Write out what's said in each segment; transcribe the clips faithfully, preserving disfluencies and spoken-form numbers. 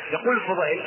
يقول الفضيل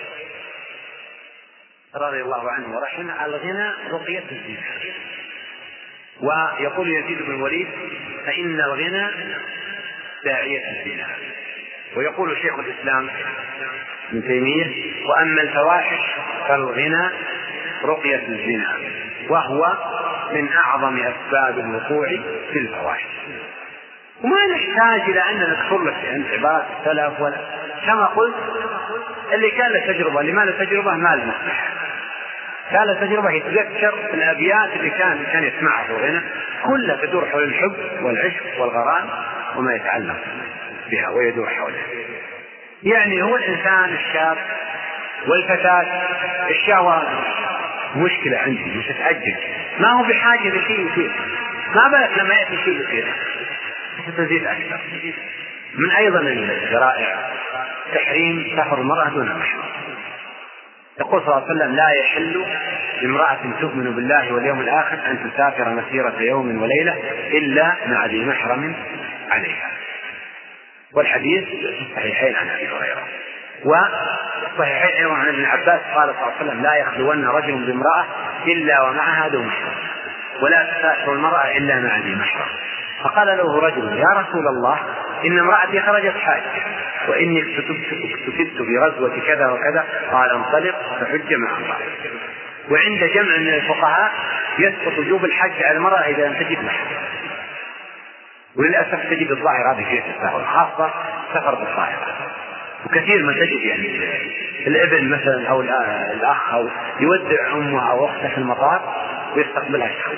رضي الله عنه ورحمه: الغنى رقية الزنا. ويقول يزيد بن الوليد: فإن الغنى داعية الزنا. ويقول شيخ الإسلام ابن تيمية: وأما الفواحش فالغنى رقية الزنا، وهو من أعظم أسباب الوقوع في الفواحش. وما نحتاج إلى أن نذكر لك عن عبارات السلف، ولا كما قلت اللي كان له تجربة، اللي ما له تجربة ما له مصلحة. كان له تجربة يتذكر الأبيات اللي كان كان يسمعها في الغنى، كلها تدور حول الحب والعشق والغرام وما يتعلق بها ويدور حولها. يعني هو الإنسان الشاب والفتاة الشهوات مشكلة عندي، مش تتأجل، ما هو بحاجة لشيء يصير، ما بالك لما يأتي شيء يصير ستزيد أكثر. من أيضا الذرائع تحريم سفر المرأة دون محرم. يقول صلى الله عليه وسلم: لا يحل لامرأة تؤمن بالله واليوم الآخر أن تسافر مسيرة يوم وليلة إلا مع ذي محرم عليها. والحديث في الصحيحين عن أبي هريرة، والصحيحين أيضا عن ابن عباس قال صلى الله عليه وسلم: لا يخلون رجل بامرأة إلا ومعها ذو محرم، ولا تسافر المرأة إلا مع ذي محرم. فقال له رجل: يا رسول الله، إن امرأتي خرجت حاجة وإني اكتتبت في غزوة كذا وكذا. قال: انطلق فحج مع الله. وعند جمع من الفقهاء يسقط وجوب الحج على المرأة إذا لم تجد محرم، وللأسف تجد الظاهرة هذه في السفر، خاصة سفر بالطائرة. وكثير ما تجد يعني الابن مثلا أو الأخ أو يودع أمه أو أخته في المطار ويستقبلها الشخص.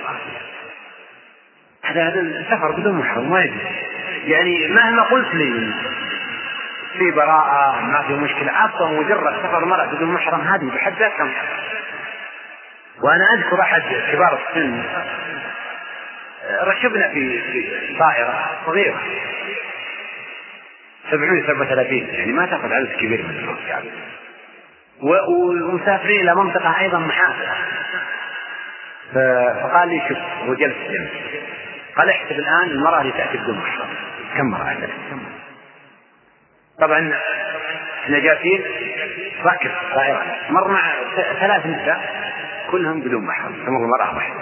هذا السفر بدون محرم ما يجوز. يعني مهما قلت لي في براءة ما في مشكلة، أصلا مجرد سفر المرأة بدون محرم هذه بحد ذاتها محرم. وأنا أذكر أحد كبار السن ركبنا في طائرة صغيرة سبعين سبعة وثلاثين، يعني ما تأخذ عدد كبير من الناس يعني، ومسافرين إلى منطقة أيضا محافظة. فقال لي: شوف، وجلس جنبي، قال: احسب الآن المرأة اللي تأتي بدون محرم كم مرأة تأتي؟ طبعا احنا جالسين راكب طائرة، مر مع ثلاث نساء كلهم بدون محرم، تمر المرأة واحدة.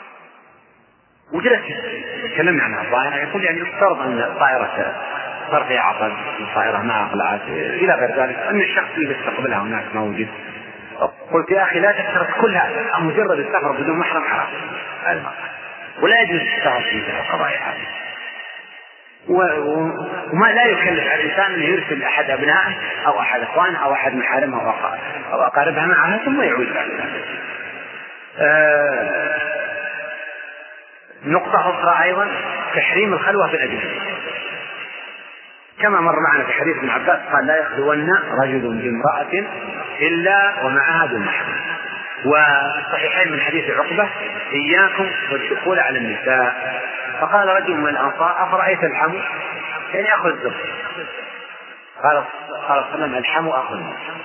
وجلس تكلمنا عن الطائرة، يقول يعني يفترض أن الطائرة صار فيها عطل، الطائرة ما أقلعت إلى غير ذلك، أن الشخص اللي يستقبلها هناك ما وجد. قلت: يا أخي لا تكثرت كل هذا، مجرد السفر بدون محرم حرام ولا يجوز السفر في القضايا هذه. وما لا يكلف على الإنسان أن يرسل أحد أبنائه أو أحد أخوانه أو أحد محارمه أو أقاربها معها ثم يعود بعد ذلك. آه نقطة أخرى أيضا تحريم الخلوة بالأجنبي، كما مر معنا في حديث ابن عباس قال: لا يخلون رجل بامرأة إلا ومعها ذو محرم. والصحيحين من حديث عقبة: إياكم والدخول على النساء. فقال رجل من الأنصار: أفرأيت الحمو؟ يعني أخذ الزبط. قال صلى الله عليه وسلم: الحمو أخذ.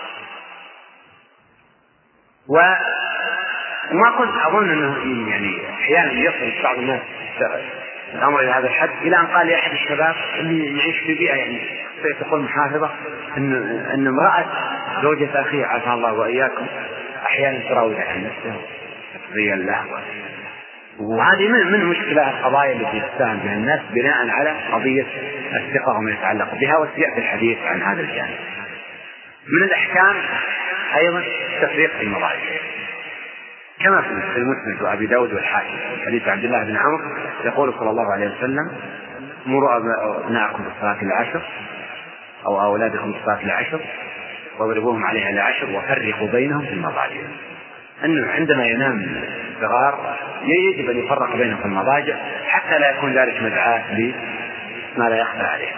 وما كنت أظن أنه يعني أحيانا يصل بعض الناس الأمر إلى هذا الحد، إلى أن قال لأحد الشباب اللي يعيش في بيئة يعني تقول محافظة أن أن امرأة زوجة أخيه عافى الله وإياكم أحيانا تراود عن نفسها زي اللهوة. وهذه من من مشكلة القضايا التي يستهان بها الناس بناء على قضية الثقة وما يتعلق بها، وسيأتي الحديث عن هذا الجانب. من الأحكام أيضا تفريق المضاجع، كما في المسند وأبي داود والحاكم حديث عبد الله بن عمرو يقول صلى الله عليه وسلم: مروا أبناءكم بالصلاة العشر أو أولادكم بالصلاة العشر واضربوهم عليها العشر وفرقوا بينهم في المضاجع. أنه عندما ينام الصغار يجب أن يفرق بينهم في المضاجع حتى لا يكون ذلك مدعاة لما لا يخفى عليه.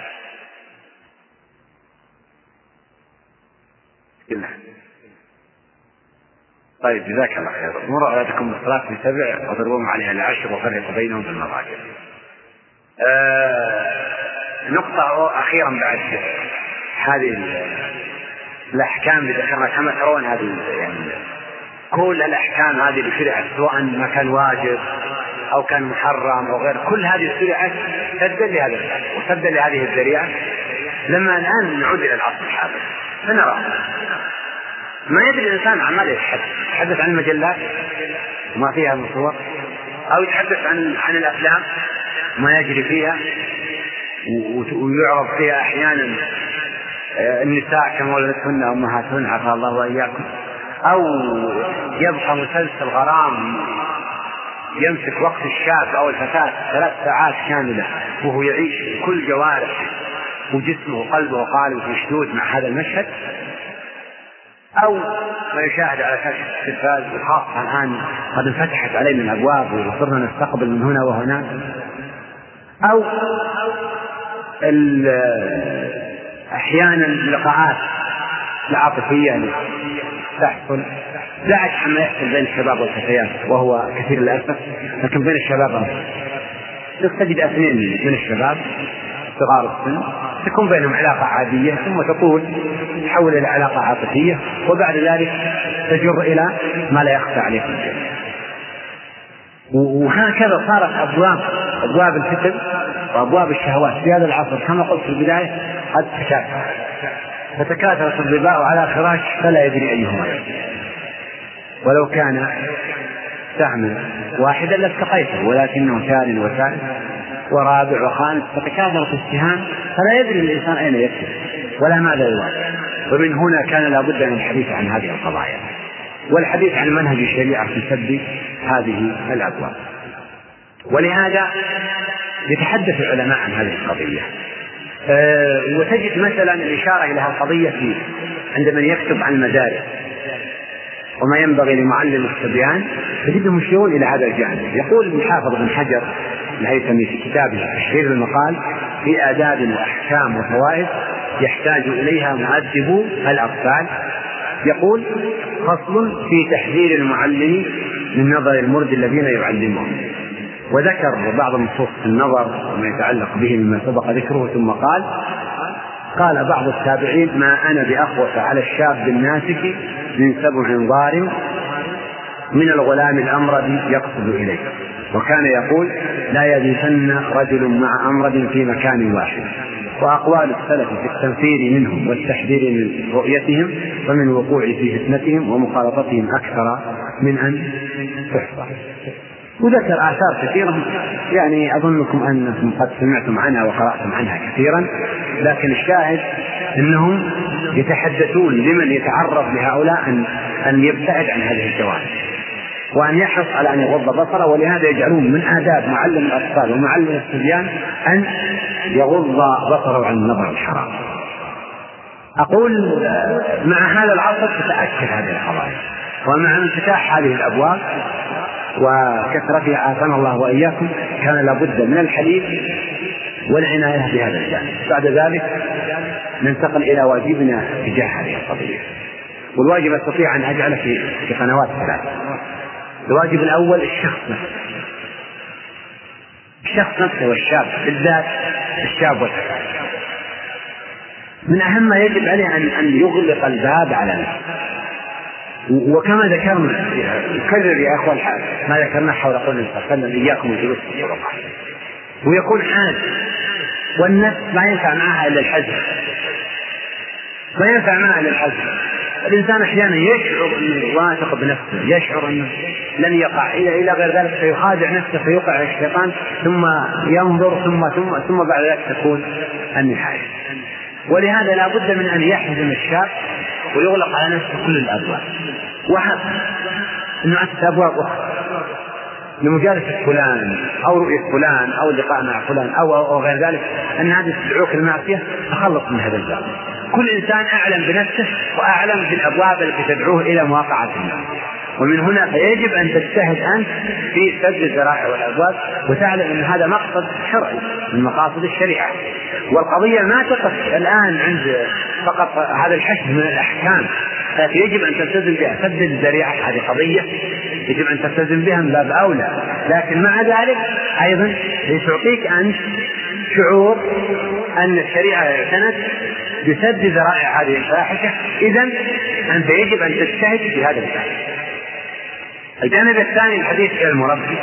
طيب جزاك الله خير. مروا أولادكم بالصلاة بسبع واضربوهم عليها العشر وفرقوا بينهم في المضاجع. آه نقطة أخيرا بعد هذه الأحكام اللي ذكرنا، كما ترون هذه يعني كل الأحكام هذه اللي شرعت سواء ما كان واجب أو كان محرم أو غير، كل هذه الشريعة سدا لهذا الحال وسدا لهذه الذريعة. لما الآن نعود إلى العصر الحاضر فنرى. ما يدري الإنسان عن ماذا يتحدث، يتحدث عن المجلات وما فيها من صور، أو يتحدث عن عن الأفلام ما يجري فيها ويعرض فيها أحيانا النساء كما ولدتهن أمهاتهن عافاها الله وإياكم، أو يبقى مسلسل غرام يمسك وقت الشاب أو الفتاة ثلاث ساعات كاملة وهو يعيش كل جوارح وجسمه وقلبه وقالبه مشدود مع هذا المشهد، أو ما يشاهد على شاشة التلفاز، وخاصة الآن قد انفتحت علينا الأبواب وصرنا نستقبل من هنا وهناك، أو أحيانا اللقاءات العاطفية تحصل لا عكس ما يحصل بين الشباب والفتيات وهو كثير للأسف، لكن بين الشباب تجد اثنين من الشباب صغار السن تكون بينهم علاقة عادية ثم تطول تحول إلى علاقة عاطفية، وبعد ذلك تجر إلى ما لا يخفى عليكم. وهكذا صارت أبواب أبواب الفتن وأبواب الشهوات في هذا العصر كما قلت في البداية قد تكاثرت، فتكاثرت الظباء على فراش فلا يدري أيهما، ولو كان سهما واحدا لاستقيته ولكنه ثاني وثالث ورابع وخامس، فتكاثرت السهام فلا يدري الإنسان أين يكتب ولا ماذا يواجه. ومن هنا كان لابد من الحديث عن هذه القضايا والحديث عن منهج الشريعة في سد هذه الأبواب. ولهذا يتحدث العلماء عن هذه القضية، أه وتجد مثلا الإشارة إلى هذه القضية في عندما يكتب عن المدارس وما ينبغي لمعلم الصبيان تجدهم يشيرون إلى هذا الجانب. يقول الحافظ بن حجر الهيثمي في كتابه تحرير المقال في آداب وأحكام وفوائد يحتاج إليها مؤدب الأطفال، يقول: فصل في تحذير المعلم من نظر المرد الذين يعلمهم، وذكر بعض النصوص في النظر وما يتعلق به مما سبق ذكره، ثم قال: قال بعض التابعين: ما أنا بأخوف على الشاب الناسك من سبع ضار من الغلام الأمرد يقصد إليه. وكان يقول: لا يبيتن رجل مع أمرد في مكان واحد. وأقوال السلف في التنفير منهم والتحذير من رؤيتهم ومن وقوع في فتنتهم ومخالطتهم أكثر من أن تحصى. وذكر آثار كثيرة يعني أظنكم أنكم قد سمعتم عنها وقرأتم عنها كثيرا، لكن الشاهد أنهم يتحدثون لمن يتعرض لهؤلاء أن, أن يبتعد عن هذه الجوانب وأن يحرص على أن يغض بصره. ولهذا يجعلون من آداب معلم الأطفال ومعلم الصبيان أن يغض بصره عن النظر الحرام. أقول مع هذا العصر تتأكد هذه القضايا، ومع انفتاح هذه الأبواب وكثرتها عافانا الله وإياكم كان لابد من الحديث والعناية بهذا الجانب. بعد ذلك ننتقل إلى واجبنا تجاه هذه القضية، والواجب أستطيع أن أجعله في قنوات ثلاثة. الواجب الأول الشخص نفسه، الشخص نفسه والشاب بالذات، الشاب والفتاة من أهم ما يجب عليه أن أن يغلق الباب على نفسه. وكما ذكرنا نكرر يا أخوان ما ذكرنا حول قول النبي صلى الله عليه وسلم: إياكم الجلوس في الطرقات. ويكون حاد، والنفس ما ينفع معها إلا الحزن، ما ينفع معها إلا الحزن. الإنسان أحيانا يشعر أنه واثق بنفسه، يشعر أنه لن يقع إلى إلى غير ذلك، فيخادع نفسه فيوقع الشيطان، ثم ينظر ثم ثم ثم بعد ذلك تكون النهاية. ولهذا لا بد من أن يحزم الشاب ويغلق على نفسه كل الأبواب، وحب أنه أتت أبواب أخرى لمجالسة فلان أو رؤية فلان أو اللقاء مع فلان أو, أو غير ذلك، أن هذه تدعوك المعصية، تخلص من هذا الباب. كل إنسان أعلم بنفسه وأعلم بالأبواب التي تدعوه إلى مواقعة المعصية، ومن هنا فيجب أن تجتهد أنت في سد الذرائع والأبواب، وتعلم أن هذا مقصد شرعي من مقاصد الشريعة. والقضية ما تقف الآن عند فقط هذا الحشد من الأحكام، لكن يجب أن تلتزم بها. سد الذريعة هذه قضية يجب أن تلتزم بها من باب أولى، لكن مع ذلك أيضا لتعطيك أنت شعور أن الشريعة اعتنت بسد ذرائع هذه الفاحشة، إذن أنت يجب أن تجتهد في هذا الجانب. الجانب الثاني الحديث إلى المربي،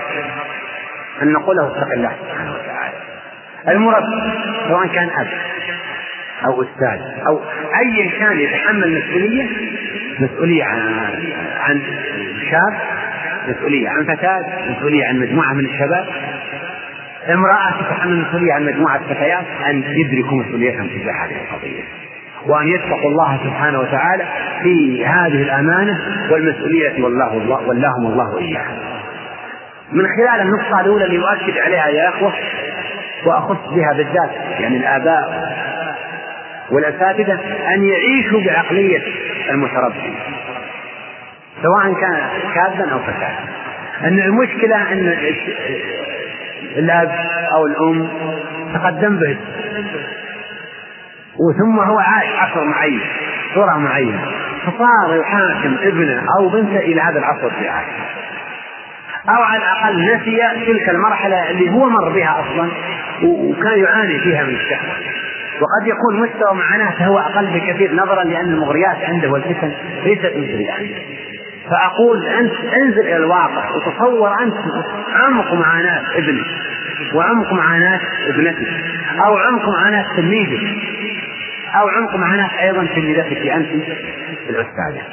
أن نقول له اتق الله سبحانه وتعالى. المربي سواء كان أب أو أستاذ أو أي كان يتحمل مسؤولية، مسؤولية عن, عن شاب، مسؤولية عن فتاة، مسؤولية عن مجموعة من الشباب، امرأة تتحمل مسؤولية عن مجموعة فتيات، أن يدركوا مسؤوليتهم تجاه هذه القضية، وأن يتقوا الله سبحانه وتعالى في هذه الأمانة والمسؤولية، والله الله واللهم الله إياها. من خلال النقطة الأولى اللي يؤكد عليها يا أخوة، وأخص بها بالذات يعني الآباء والأساتذة، أن يعيشوا بعقلية المتربي سواء كان شابا أو فتاة. أن المشكلة أن الأب أو الأم تقدم به وثم هو عاش عصر معين، صورة معينة، فصار يحاكم ابنه أو بنته إلى هذا العصر في عاشه، أو على الأقل نسي تلك المرحلة اللي هو مر بها أصلا وكان يعاني فيها من الشهوة، وقد يكون مستوى معاناته هو أقل بكثير نظرا لأن المغريات عنده والفتن ليست مثل عنده. فأقول أنت انزل إلى الواقع وتصور أنت عمق معاناة ابنك وعمق معاناة ابنتك أو عمق معاناة تلميذك أو عمق معاناة أيضا تلميذتك أنت الأستاذة.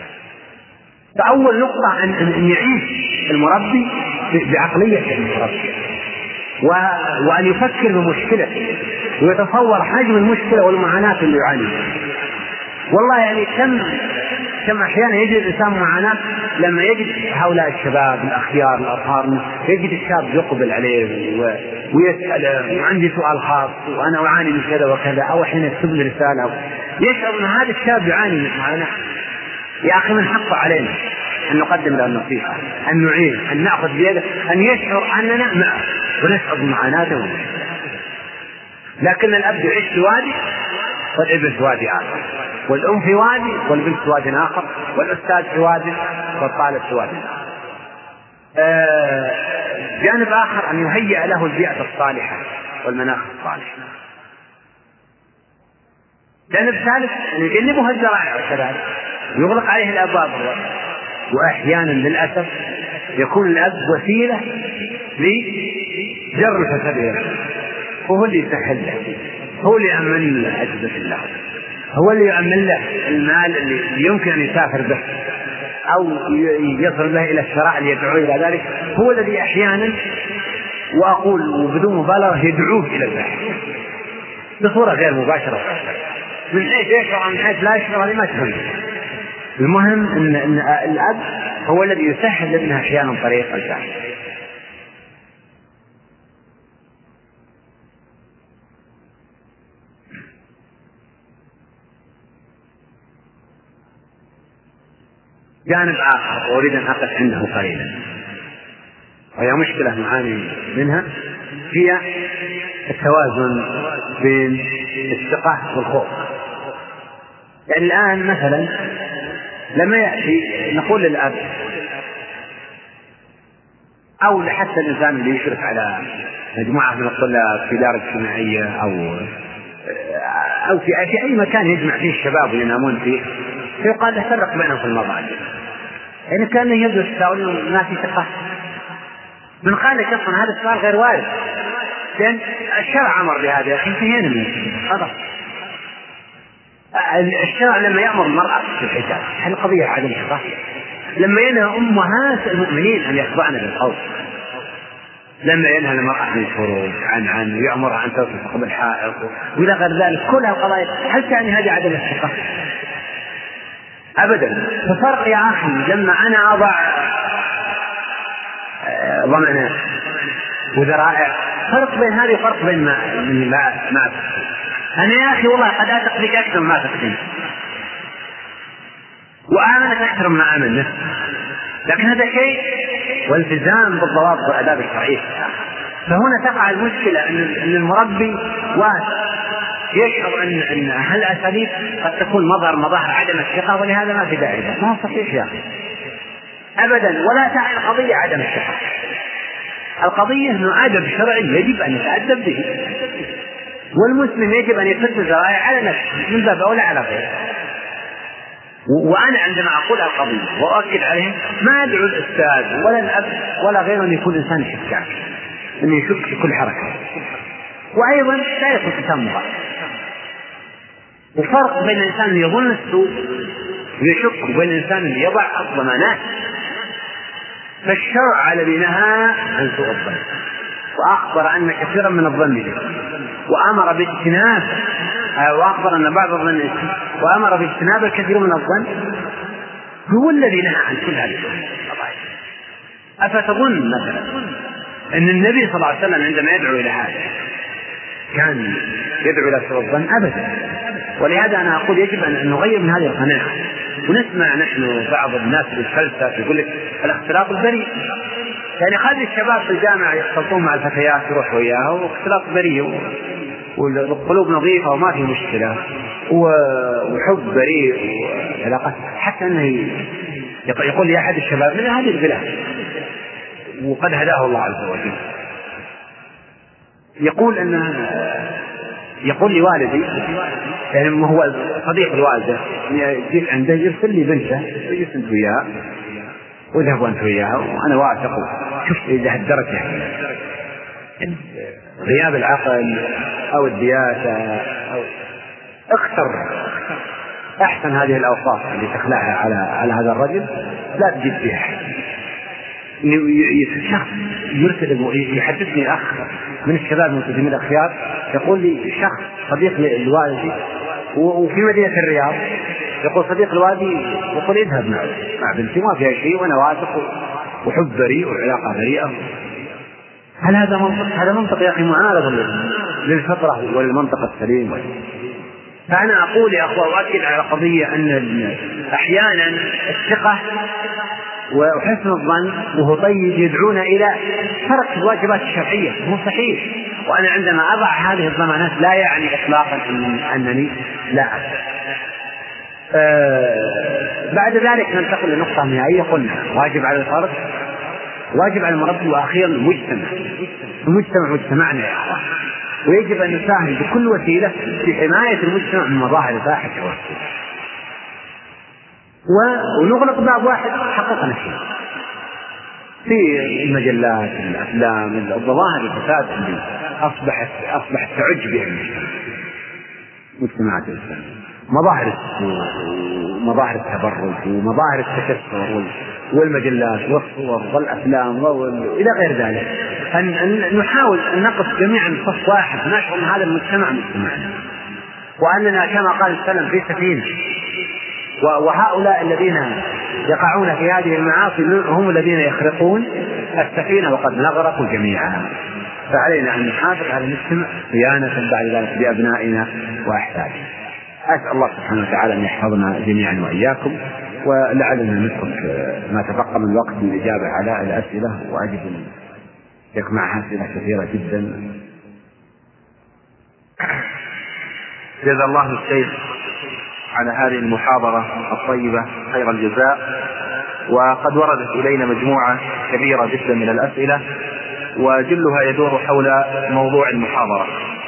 فأول نقطة أن يعيش المربي بعقلية المربي وأن يفكر بمشكلته ويتصور حجم المشكلة والمعاناة اللي يعانيها. والله يعني كم كم أحيانا يجد الإنسان معاناة لما يجد هؤلاء الشباب الأخيار الأطهار، يجد الشاب يقبل عليه ويسأل وعندي سؤال خاص وأنا أعاني من كذا وكذا، أو حين يكتب لي رسالة يشعر أن هذا الشاب يعاني من معاناة. يا أخي من حقه علينا أن نقدم له النصيحة، أن نعين، أن نأخذ بيده، أن يشعر أننا معه ونشعر بمعاناته. لكن الأب يعيش في وادي والابن في وادي آخر، والأم في وادي والبنت في وادي آخر، والأستاذ في وادي والطالب في وادي آخر. آه جانب آخر أن يهيئ له البيئة الصالحة والمناخ الصالح. جانب ثالث أن يجنبه الذرائع كذلك، يغلق عليه الأبواب. وأحيانا للأسف يكون الأب وسيلة لجر الفساد، هو اللي يسهل له، هو اللي يأمن له عجزة الله، هو اللي يأمن له المال اللي يمكن أن يسافر به أو يصل به إلى الشراء اللي يدعوه إلى ذلك، هو الذي أحيانا وأقول وبدون مبالغة يدعوه إلى البحث بصورة غير مباشرة، من حيث يشعر من حيث لا يشعر لما تهم. المهم إن, إن الأب هو الذي يسهل لابنه أحيانا طريق البحث. جانب آخر أريد أن أقف عنده قليلا، وهي مشكلة نعاني منها، هي التوازن بين الثقة والخوف. يعني الآن مثلا لما يأتي نقول للأب أو حتى الإنسان اللي يشرف على مجموعة من الطلاب في دار اجتماعية أو أو في أي مكان يجمع فيه الشباب وينامون فيه، فيقال له فرق بينهم في المضاجع. يعني كان يبدو السؤال ما في ثقة. من قال لك أصلا هذا السؤال غير وارد، لأن الشرع أمر بهذا، انتهينا منه خلاص. الشرع لما يأمر المرأة بالحجاب هل قضية عدم ثقة؟ لما ينهى أمهات المؤمنين أن يخضعن للقول، لما ينهى المرأة عن الخروج عن عن يأمرها أن تلتصق بالحائط وإلى غير ذلك، كل هالقضايا هل تعني هذه عدم الثقة؟ أبدا. ففرق يا أخي لما أنا أضع ضمانات وذرائع، فرق بين هذه وفرق بين ما ما ما أنا يا أخي والله قد أثق بك أكثر ما تقدم وآمنك أكثر ما آمن، لكن هذا شيء والتزام بالضوابط والآداب الشرعية. فهنا تقع المشكلة أن المربي واثق يشعر أن أن هالأساليب قد تكون مظهر مظاهر عدم الثقة، ولهذا ما في داعي، ما صحيح يا أخي أبدا. ولا تعني القضية عدم الثقة، القضية أنه أدب شرعي يجب أن يتأدب به، والمسلم يجب أن يسد الذرائع على نفسه من باب أولى على غيره. وأنا عندما أقول القضية وأؤكد عليهم ما أدعو الأستاذ ولا الأب ولا غيره أن يكون إنسان شكاك، أن يشك في كل حركة، وأيضا لا يكون إنسان مغالط. وفرق بين الإنسان اللي يظن السوء ويشك وبين الإنسان اللي يضع الضمانات. فالشرع على بناء عن سوء الظن، وأخبر أن كثيرا من الظن به، وأمر باجتناب، وأخبر أن بعض الظن وأمر باجتناب الكثير من الظن، هو الذي نهى عن كل هذه القضايا. أفتظن مثلا أن النبي صلى الله عليه وسلم عندما يدعو إلى هذا كان يدعو إلى سوء الظن؟ أبدا. ولهذا أنا أقول يجب أن نغير من هذه القناعة. ونسمع نحن بعض الناس بالفلسفة يقول لك الاختلاط البريء، يعني خلي الشباب في الجامعة يختلطون مع الفتيات يروحوا وياها، واختلاط بريء والقلوب نظيفة وما في مشكلة وحب بريء وعلاقات، حتى أنه يقول لي أحد الشباب من هذه البلاد وقد هداه الله عز وجل، يقول أنه يقول لي والدي، يعني ما هو صديق الوالدة، يجيك عنده يرسل لي بنته يجلس أنت وياها وذهبوا أنت وياها وأنا واثق. شوف إذا هالدرجة غياب العقل أو الدياسة أو اختر أحسن هذه الأوصاف اللي تخلعها على على هذا الرجل لا تجد فيها. شخص يرسل يحدثني أخ من الشباب الملتزمين الأخيار يقول لي شخص صديق لوالدي وفي مدينة الرياض، يقول صديق الوالدي يقول اذهب مع مع بنتي ما فيها شيء وأنا واثق وحب بريء وعلاقة بريئة. هل هذا منطق؟ هذا منطق يا أخي معارض للفطرة وللمنطق السليم. فأنا أقول يا أخوة وأكد على قضية أن أحيانا الثقة وحسن الظن وهو طيب يدعون إلى ترك الواجبات الشرعية، مو صحيح. وأنا عندما أضع هذه الضمانات لا يعني إطلاقا أنني لا أعلم. أه بعد ذلك ننتقل لنقطة نهائية، قلنا واجب على الفرد، واجب على المربي، وأخيرا المجتمع. المجتمع مجتمعنا يا أخوان، ويجب أن نساهم بكل وسيلة في حماية المجتمع من مظاهر الفاحشة والسوء، ونغلق باب واحد حققنا شيء في المجلات الأفلام الظواهر الفساد اللي أصبحت أصبحت تعج بها المجتمعات الإسلامية، مظاهر السوء ومظاهر التبرج ومظاهر التكسر والمجلات والصور والأفلام وإلى غير ذلك. أن نحاول أن نقف جميعا صف واحد، نشعر أن هذا المجتمع مجتمعنا، وأننا كما قال السلام في سفينة، وهؤلاء الذين يقعون في هذه المعاصي هم الذين يخرقون السفينة وقد نغرقوا جميعا. فعلينا أن نحافظ على المجتمع صيانة بعد ذلك بأبنائنا وأحفادنا. أسأل الله سبحانه وتعالى أن يحفظنا جميعا وإياكم، ولعلنا نترك ما تبقى من الوقت للإجابة على الأسئلة، وأجد يجمعها أسئلة كثيرة جدا. جزا الله الشيخ على هذه المحاضرة الطيبة خير الجزاء. وقد وردت إلينا مجموعة كبيرة جدا من الأسئلة، وجلها يدور حول موضوع المحاضرة.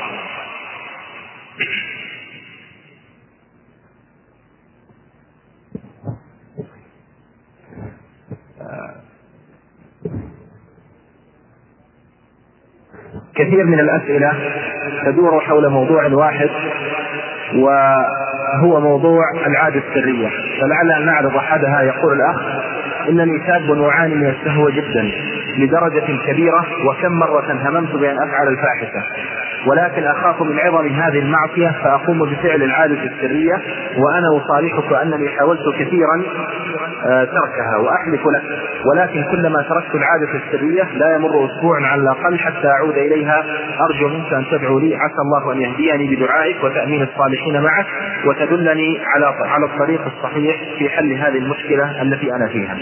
كثير من الأسئلة تدور حول موضوع واحد، وهو موضوع العادة السرية. فلعل أن نعرض أحدها. يقول الأخ: إنني شاب أعاني من الشهوة جدا لدرجة كبيرة، وكم مرة هممت بأن أفعل الفاحشة، ولكن أخاف من عظم هذه المعصية فأقوم بفعل العادة السرية، وأنا أصالحك أنني حاولت كثيرا تركها وأحلف لك، ولكن كلما تركت العادة السرية لا يمر أسبوع على الأقل حتى أعود إليها. أرجو منك أن تدعو لي، عسى الله أن يهديني بدعائك وتأمين الصالحين معك، وتدلني على على الطريق الصحيح في حل هذه المشكلة التي أنا فيها.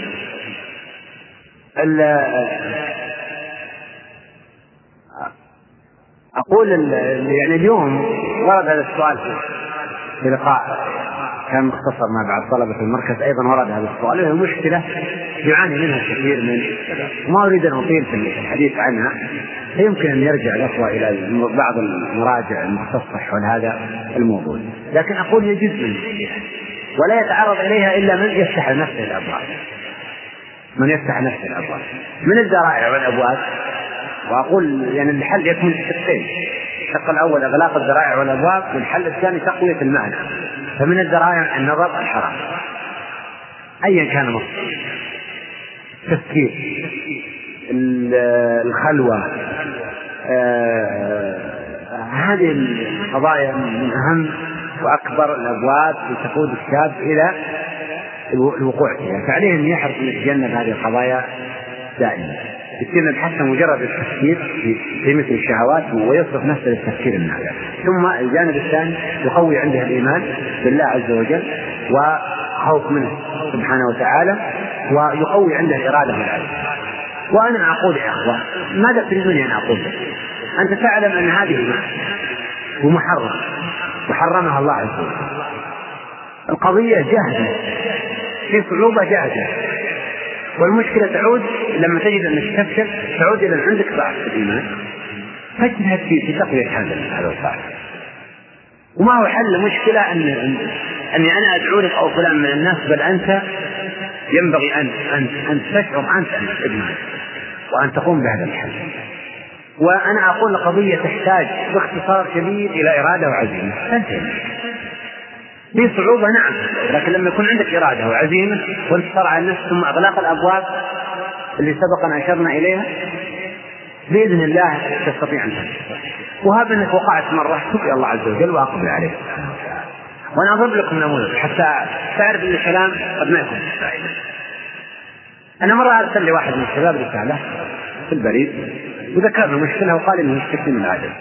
أقول يعني اليوم ورد هذا السؤال في لقاء كان مختصر مع بعض طلبة المركز، أيضا ورد هذا السؤال. هي مشكلة يعاني منها كثير من الشباب، وما أريد أن أطيل في الحديث عنها، فيمكن أن يرجع الأخوة إلى بعض المراجع المختصة حول هذا الموضوع. لكن أقول هي جزء من المشكلة، ولا يتعرض إليها إلا من يفتح نفسه الأبواب، من يفتح نفسه الأبواب من الذرائع والأبواب. وأقول يعني الحل يكمن في الشقين: الشق الأول إغلاق الذرائع والأبواب، والحل الثاني تقوية المعنى. فمن الذرائع النظر الحرام أيا كان مصدر، التفكير، الخلوة، آه هذه القضايا من أهم وأكبر الأبواب لتقود الشاب إلى الوقوع فيها، فعليه أن يحرص أن يتجنب هذه القضايا دائما، يصير نبحث مجرد التفكير في مثل الشهوات ويصرف نفسه للتفكير النافع. ثم الجانب الثاني يقوي عنده الإيمان بالله عز وجل وخوف منه سبحانه وتعالى، ويقوي عنده الإرادة والعزم. وأنا أقول يا أخوة، ماذا تريدوني أن أقول لك؟ أنت تعلم أن هذه ومحرم وحرمها الله عز وجل. القضية جاهزة، في صعوبة جاهزة، والمشكلة تعود لما تجد أنك تفشل تعود إلى عندك ضعف في الإيمان، فاجتهد في تقوية هذا هذا الضعف. وما هو حل المشكلة أن أني أنا أدعو لك أو فلان من الناس، بل أنت ينبغي أن أن أن تشعر أنت ابنك وأن تقوم بهذا الحل. وأنا أقول القضية تحتاج باختصار كبير إلى إرادة وعزيمة، تنتهي. في صعوبة نعم، لكن لما يكون عندك إرادة وعزيمة وانتصار على النفس ثم إغلاق الأبواب اللي سبق أن أشرنا إليها، بإذن الله تستطيع أن تنتصر. وهذا أنك وقعت مرة تبقى الله عز وجل وأقبل عليه. وأنا أضرب لكم نموذج حتى تعرف أن الكلام قد ما يكون فائدة. أنا مرة أرسل لي واحد من الشباب رسالة في البريد وذكر له مشكلة وقال إنه يشتكي من العجز.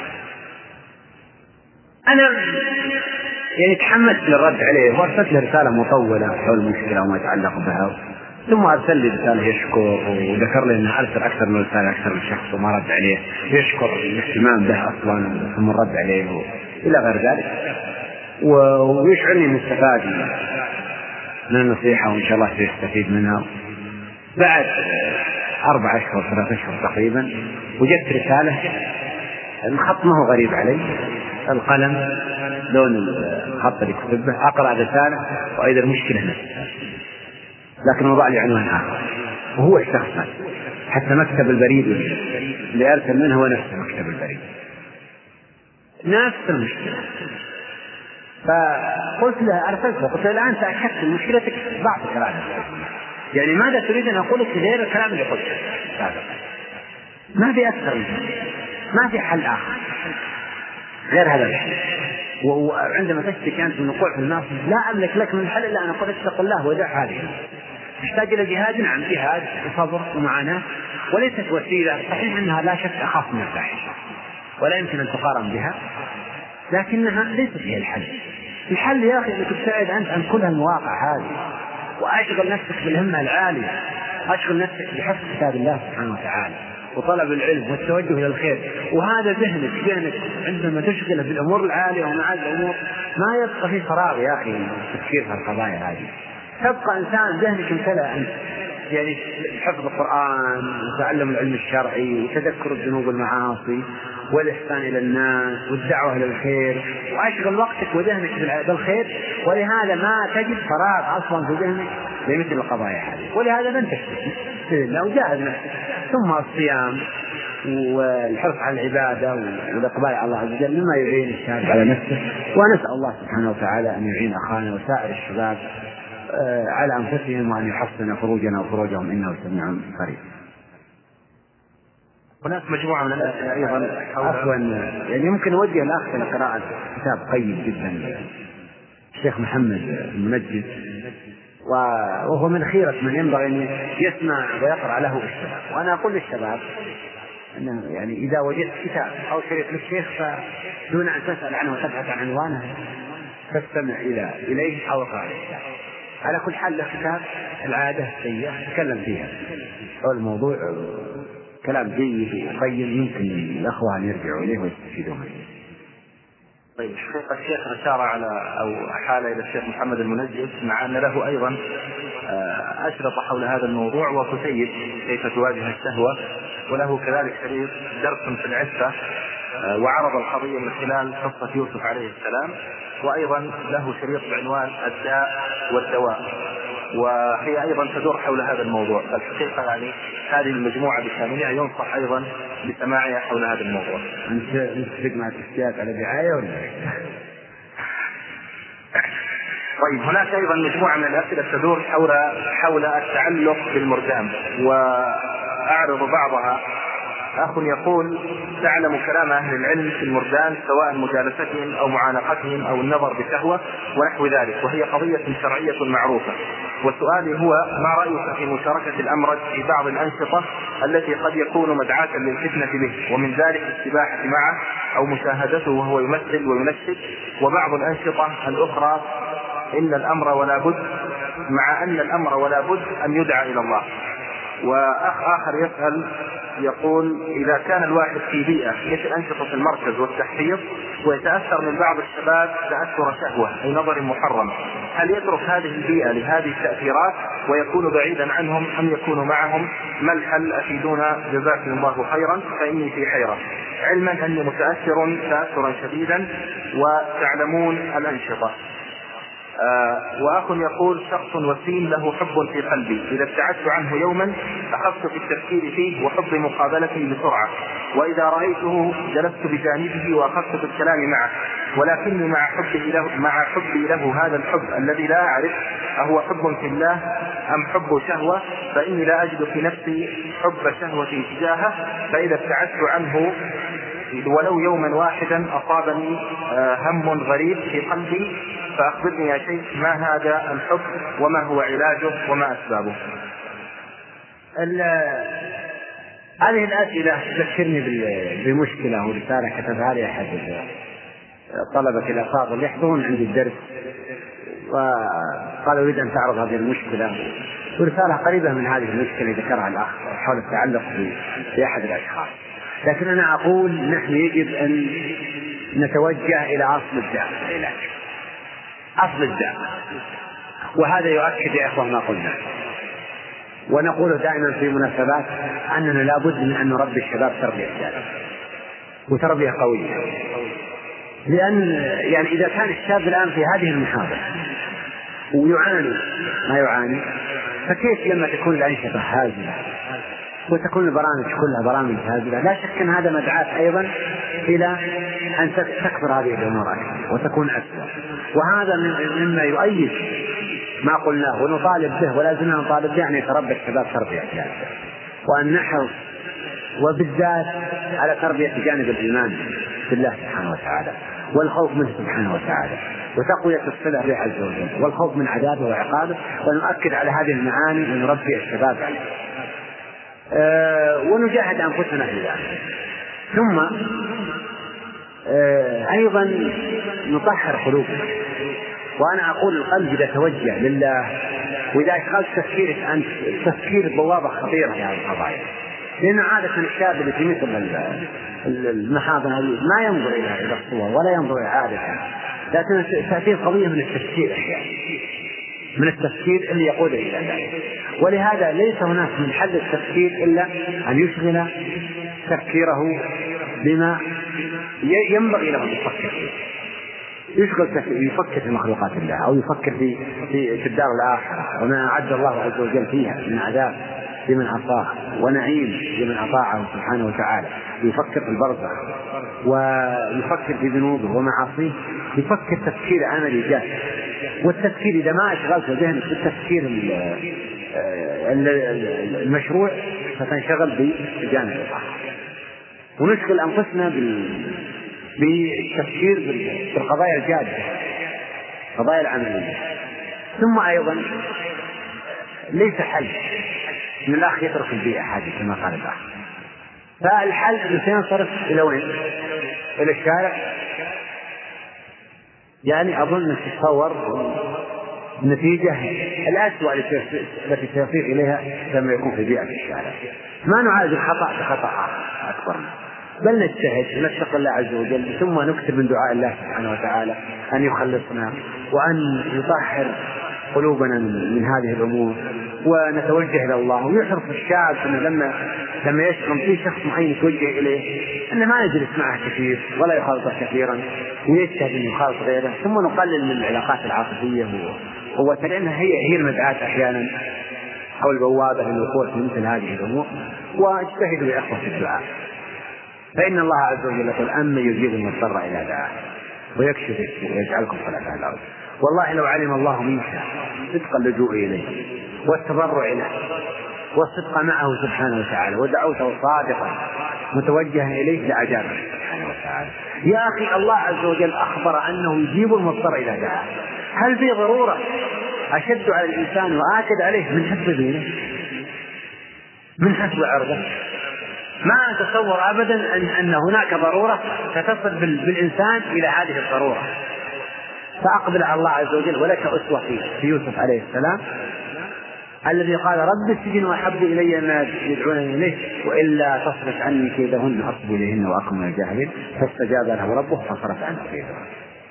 أنا يعني تحمست للرد عليه وأرسلت له رسالة مطولة حول المشكلة وما يتعلق بها، ثم أرسل لي رسالة يشكر وذكر لي أنه أرسل أكثر من رسالة أكثر من شخص وما رد عليه، يشكر الاهتمام به أصلا ثم رد عليه إلى غير ذلك، ويشعرني أن استفاد من النصيحة وإن شاء الله سيستفيد منها. بعد أربع أشهر ثلاثة أشهر تقريبا وجدت رسالة، الخط ما هو غريب علي، القلم لون الخط اللي كتب به، أقرأ رسالة وأيضا المشكلة نفسها، لكن وضع لي عنوان آخر وهو الشخص حتى مكتب البريد اللي أرسل منه هو نفس مكتب البريد، نفس المشكلة. فقلت له أرسلت له قلت له الآن تأكدت مشكلتك ضعف الإرادة، يعني ماذا تريد أن أقول لك غير الكلام اللي قلته؟ ما في أكثر منه، ما في حل آخر غير هذا الحل. وعندما تشتكي أنت من الوقوع في النار لا أملك لك من الحل إلا أن أقول اتق الله ودع هذه. تحتاج إلى جهاد، نعم جهاد وصبر ومعاناة، وليست وسيلة، صحيح أنها لا شك أخاف من الفاحشة ولا يمكن أن تقارن بها، لكنها ليست هي الحل. الحل يا أخي أنك تبتعد أنت عن كل المواقع هذه، وأشغل نفسك بالهمة العالية، أشغل نفسك بحفظ كتاب الله سبحانه وتعالى وطلب العلم والتوجه إلى الخير. وهذا ذهنك ذهنك عندما تشغله بالأمور العالية ومع الأمور ما يبقى فيه فراغ يا أخي تفكير في القضايا هذه، تبقى إنسان ذهنك امتلأ أنت يعني حفظ القرآن وتعلم العلم الشرعي وتذكر الذنوب والمعاصي والإحسان إلى الناس والدعوة إلى الخير، وأشغل وقتك وذهنك بالخير. ولهذا ما تجد فراغ أصلا في ذهنك لمثل القضايا هذه، ولهذا لن تشتكي لو جاهد نفسك. ثم الصيام والحرص على العبادة والإقبال على الله عز وجل مما يعين الشاب على نفسه. ونسأل الله سبحانه وتعالى أن يعين أخانا وسائر الشباب على أنفسهم وأن يحسن فروجنا وفروجهم إنه سميع قريب. هناك مجموعة من الأسئلة أيضا عفوا يعني يمكن أوجه الأخ لقراءة كتاب قيم جدا الشيخ محمد المنجد، وهو من خيرة من ينبغي أن يسمع ويقرأ له الشباب. وأنا أقول للشباب أنه يعني إذا وجدت كتاب أو شريط للشيخ فدون أن تسأل عنه وتبحث عن عنوانه فاستمع إلى إليه أو اقرأ الكتاب. على كل حال له كتاب العادة السيئة تكلم فيها، والموضوع كلام جيد وقيم يمكن الأخوة أن يرجعوا إليه ويستفيدوا منه. طيب حقيقة الشيخ أشار على أو حال إلى الشيخ محمد المنجد، مع أن له أيضا أشرط حول هذا الموضوع وكتيب كيف تواجه الشهوة، وله كذلك شريط درس في العفة وعرض القضية من خلال قصة يوسف عليه السلام، وأيضا له شريط بعنوان الداء والدواء. وهي أيضا تدور حول هذا الموضوع. الحقيقة يعني هذه المجموعة بكاملها ينصح أيضا بسماعها حول هذا الموضوع. أنت متفق مع الاشتياق على دعاية ولا؟ طيب هناك أيضا مجموعة من الأسئلة تدور حول حول التعلق بالمردان، وأعرض بعضها. أخ يقول: تعلم كلام أهل العلم في المردان سواء مجالستهم أو معانقتهم أو النظر بشهوة ونحو ذلك، وهي قضية شرعية معروفة، وسؤالي هو: ما رأيك في مشاركة الأمرد في بعض الأنشطة التي قد يكون مدعاة للفتنة به، ومن ذلك السباحة معه أو مشاهدته وهو يمثل وينشد، وبعض الأنشطة الأخرى إن الأمر ولا بد مع أن الأمر ولا بد أن يدعى إلى الله. وأخ آخر يسأل يقول: إذا كان الواحد في بيئة مثل أنشطة المركز والتحفيظ ويتأثر من بعض الشباب تأثر شهوة أي نظر محرم، هل يترك هذه البيئة لهذه التأثيرات ويكون بعيدا عنهم أم يكون معهم؟ ما الحل؟ أفيدونا جزاكم الله خيرا، فإني في حيرة، علما أني متأثر تأثرا شديدا وتعلمون الأنشطة. آه وأخ يقول: شخص وسيم له حب في قلبي، إذا ابتعدت عنه يوما أخذت في التفكير فيه وحب مقابلته بسرعة، وإذا رأيته جلست بجانبه وأخذت في الكلام معه، ولكني مع حبي له, مع حبي له هذا الحب الذي لا أعرف أهو حب في الله أم حب شهوة، فإني لا أجد في نفسي حب شهوة تجاهه، فإذا ابتعدت عنه ولو يوما واحدا أصابني هم غريب في قلبي، فأخبرني يا شيخ ما هذا الحب وما هو علاجه وما أسبابه؟ هذه الأسئلة تذكرني بمشكلة ورسالة كتبها لي أحد طلبة الأفاضل يحضرون عندي الدرس، وقال أريد أن تعرض هذه المشكلة، ورسالة قريبة من هذه المشكلة ذكرها الأخ حول التعلق بأحد الأشخاص. لكن أنا أقول نحن يجب أن نتوجه إلى أصل الداء، أصل الداء، وهذا يؤكد يا إخوة ما قلنا، ونقول دائما في مناسبات أننا لابد من أن نربي الشباب تربية سالمة وتربية قوية، لأن يعني إذا كان الشاب الآن في هذه المحاضرة ويعاني ما يعاني، فكيف لما تكون الأنشطة هازلة وتكون البرامج كلها برامج هازلة؟ لا شك أن هذا مدعاة أيضا إلى أن تكبر هذه الأمور أكثر وتكون أسوأ، وهذا مما يؤيد ما قلناه ونطالب به ولا زلنا نطالب به، أن يتربى الشباب تربية سالمة، وأن نحرص وبالذات على تربية جانب الإيمان بالله سبحانه وتعالى والخوف منه سبحانه وتعالى وتقوية الصلة به عز وجل والخوف من عذابه وعقابه، ونؤكد على هذه المعاني ونربي الشباب عليها أه ونجاهد أنفسنا في ذلك. ثم أه أيضا نطهر قلوبنا، وأنا أقول القلب إذا توجه لله وإذا أشغلت تفكيرك أنت تفكير بوابة خطيرة في هذه القضايا، لأن عادة الشاب اللي في مثل المحاضر ما ينظر إلى الصور ولا ينظر إلى عادة، لكن تأتي قضية من التفكير من التفكير اللي يقود إلى ذلك، ولهذا ليس هناك من حل التفكير إلا أن يشغل تفكيره بما ينبغي له أن يفكر فيه، يشغل يفكر في مخلوقات الله أو يفكر في في الدار الآخرة وما أعد الله عز وجل فيها من عذاب لمن عصاه ونعيم لمن أطاعه سبحانه وتعالى، يفكر في البرزخ ويفكر في ذنوبه ومعاصيه، يفكر تفكير عملي جاد. والتفكير إذا ما أشغلت ذهنك بالتفكير المشروع فتنشغل بجانب الآخر، ونشغل أنفسنا بالتفكير بالقضايا الجادة قضايا العملية. ثم أيضا ليس حل من الأخ يترك البيئة هذه كما قال الأخ، فالحل أن سينصرف إلى وين؟ إلى الشارع. يعني أظن تتصور النتيجة الأسوأ التي سيصير إليها لما يكون في بيئة الشارع. ما نعالج الخطأ بخطأ أكبر، بل نجتهد ونتقي الله عز وجل، ثم نكتب من دعاء الله سبحانه وتعالى أن يخلصنا وأن يطهر قلوبنا من هذه الأمور، ونتوجه إلى الله. ويحرص الشاب أنه لما لما يشعر في شخص معين يتوجه إليه أنه ما يجلس معه كثير ولا يخالطه كثيرا، ويجتهد أن يخالط غيره، ثم نقلل من العلاقات العاطفية قوة، لأنها هي هي المدعاة أحيانا أو البوابة للوقوع في مثل هذه الأمور. واجتهدوا يا إخوة في الدعاء، فإن الله عز وجل يقول أما يجيب المضطر إلى دعاء ويكشف السوء ويجعلكم خلفاء الأرض. والله لو علم الله منك صدق اللجوء إليه والتضرع له والصدق معه سبحانه وتعالى ودعوته صادقا متوجها إليه لأجابه سبحانه وتعالى. يا أخي الله عز وجل أخبر أنه يجيب المضطر إلى دعاء، هل في ضرورة أشد على الإنسان وآكد عليه من حسب دينه من حسب عرضه؟ ما أتصور أبدا أن, أن هناك ضرورة ستصل بالإنسان إلى هذه الضرورة. فأقبل على الله عز وجل، ولك أسوة في يوسف عليه السلام الذي قال رب السجن وأحب إلي ما يدعونني إليه وإلا تصرف عني كيدهن أصب إليهن وأكن من الجاهلين، فاستجاب له ربه فصرف عنه كيدهن.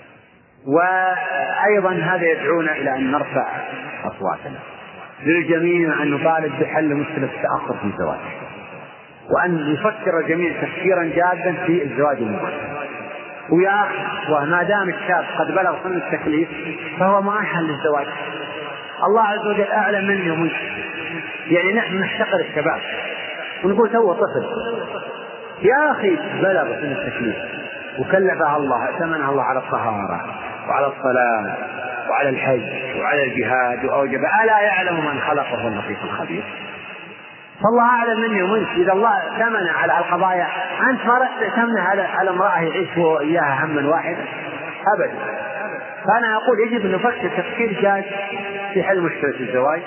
وأيضا هذا يدعونا إلى أن نرفع أصواتنا للجميع، أن نطالب بحل مشكلة التأخر في الزواج، وأن يفكر الجميع تفكيرا جادا في الزواج المبكر. ويا أخي وما دام الشاب قد بلغ سن التكليف فهو مؤهل للزواج. الله عز وجل أعلم مني ومنك، يعني نحن نحتقر الشباب ونقول تو طفل. يا أخي بلغ سن التكليف وكلفها الله ائتمنها الله على الطهارة وعلى الصلاة وعلى الحج وعلى الجهاد وأوجب، ألا يعلم من خلق وهو اللطيف الخبير. فالله أعلم مني ومنك. إذا الله ائتمن على القضايا أنت ما رأت تأتمنه على على امرأة يعيش وإياها هما واحدا أبدا. فأنا أقول يجب أن نفكر تفكير جاد في حل مشكلة الزواج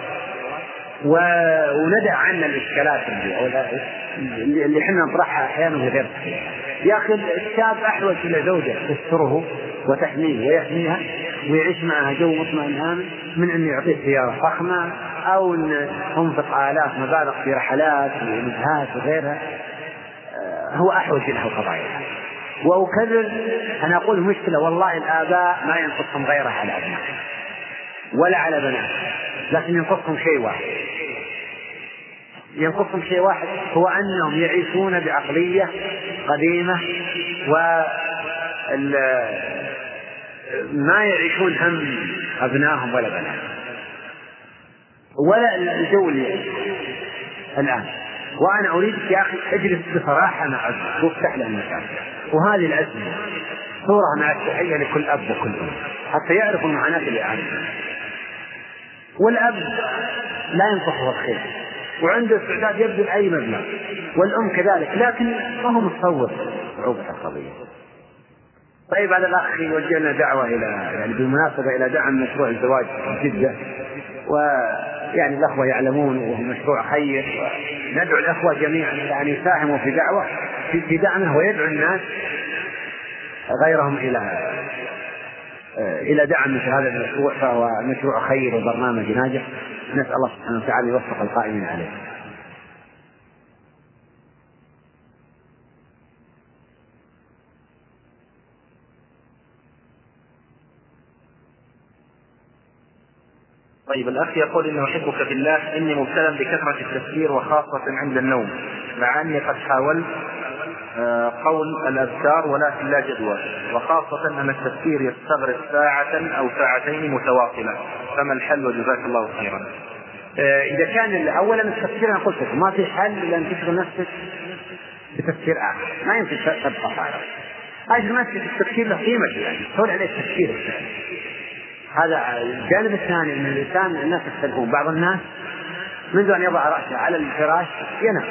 وندع عنا الإشكالات اللي اللي احنا نطرحها أحيانا غير صحيحة. يا أخي الشاب أحوج إلى زوجة تستره وتحميه ويحميها ويعيش معها جو مطمئن آمن من أن يعطيه سيارة فخمة أو أن ينفق آلاف مبالغ في رحلات ونزهات وغيرها. هو أحوج إلى القضايا. وأكرر أنا أقول مشكلة والله الآباء ما ينقصهم غيرها على أبناء ولا على بنات، لكن ينقصهم شيء واحد ينقصهم شيء واحد هو أنهم يعيشون بعقلية قديمة وما يعيشون هم أبنائهم ولا بنات ولا الجو الآن. وأنا أريدك يا أخي اجلس بصراحة مع أبنائك وافتح له المشاكل. وهذه الأزمة صورة مع التحية لكل أب وكل أم حتى يعرفوا المعاناة اللي يعانونها. والأب لا ينقصه الخير وعنده استعداد يبذل أي مبلغ، والأم كذلك، لكن ما هو متصور صعوبة القضية. طيب هذا الأخ يوجهنا دعوة إلى يعني بالمناسبة إلى دعم مشروع الزواج في جدة، ويعني الأخوة يعلمون وهو مشروع خير، ندعو الأخوة جميعا أن يساهموا في دعوة في دعمه ويدعو الناس غيرهم إلى إلى دعم مثل هذا المشروع، فهو مشروع خير وبرنامج ناجح. نسأل الله سبحانه وتعالى يوفق القائمين عليه. طيب الأخ يقول إنه أحبك في الله، إني مبتلى بكثرة التفكير وخاصة عند النوم، مع أني قد حاولت قول الأذكار ولكن لا جدوى، وخاصة أن التفكير يستغرق ساعة أو ساعتين متواصلة، فما الحل وجزاك الله خيرا؟ إذا كان أولا التفكير أنا قلت لكم ما في حل إلا أن تشغل نفسك بتفكير آخر، ما يمكن تبقى فارغ. أجل نفسك التفكير له قيمة، يعني تقول عليه التفكير الثاني. هذا الجانب الثاني من الإنسان. الناس يختلفون، بعض الناس منذ أن يضع رأسه على الفراش ينام،